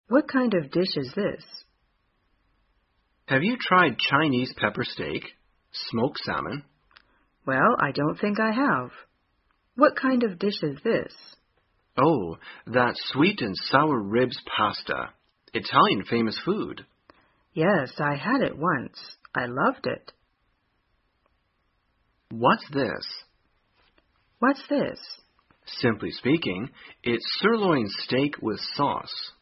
What kind of dish is this? Have you tried Chinese pepper steak, smoked salmon? Well, I don't think I have. What kind of dish is this? Oh, that's sweet and sour ribs pasta. Italian famous food. Yes, I had it once. I loved it. What's this? What's this? Simply speaking, it's sirloin steak with sauce.